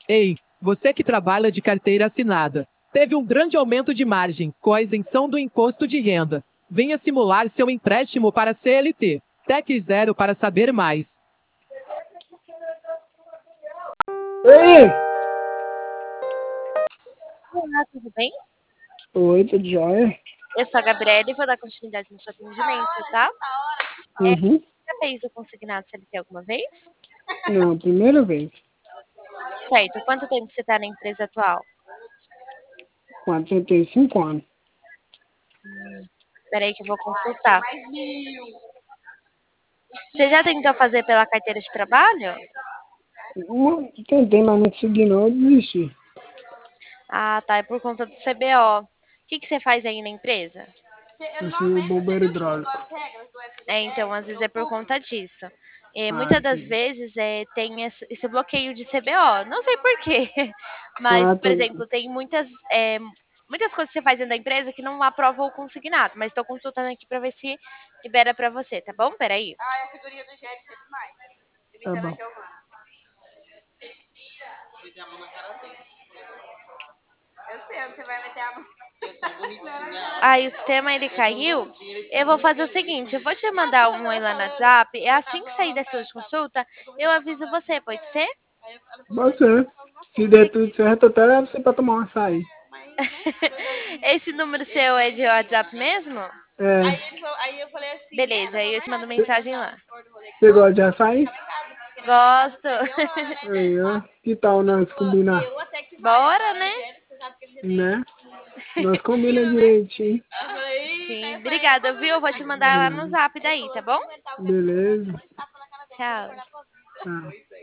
Ei, você que trabalha de carteira assinada, teve um grande aumento de margem com a isenção do imposto de renda. Venha simular seu empréstimo para CLT. Tec Zero para saber mais. Ei! Olá, tudo bem? Oi, tudo jóia? Eu sou a Gabriela e vou dar continuidade no seu atendimento, tá? Uhum. Já fez o consignado CLT alguma vez? Não, primeira vez. Certo. Quanto tempo você está na empresa atual? 405 anos. Espera aí que eu vou consultar. Você já tentou fazer pela carteira de trabalho? Tentei, mas não consegui não, eu desisti. Ah, tá. É por conta do CBO. O que que você faz aí na empresa? Eu sou bombeiro hidráulico. Então, às vezes é por conta disso. Ah, Muitas das sim. vezes tem esse bloqueio de CBO. Não sei por quê. Mas, Ah, por exemplo, tem muitas coisas que você faz dentro da empresa que não aprovam o consignado. Mas estou consultando aqui para ver se libera para você, tá bom? Peraí. tá bom. Aí o sistema ele caiu. Eu vou fazer o seguinte, eu vou te mandar um oi lá no WhatsApp. É assim que sair da sua consulta, eu aviso você, pode ser? Você, se der tudo certo, eu até levo você pra tomar um açaí. Esse número seu é de WhatsApp mesmo? É, Beleza, aí eu te mando você mensagem lá. você gosta de açaí? Gosto. Aí, ó. Que tal nós combinar? Bora, né? Né? Nós combinamos direitinho. Sim, obrigada, viu? Eu vou te mandar lá no Zap daí, tá bom? Beleza. Tchau. Tá.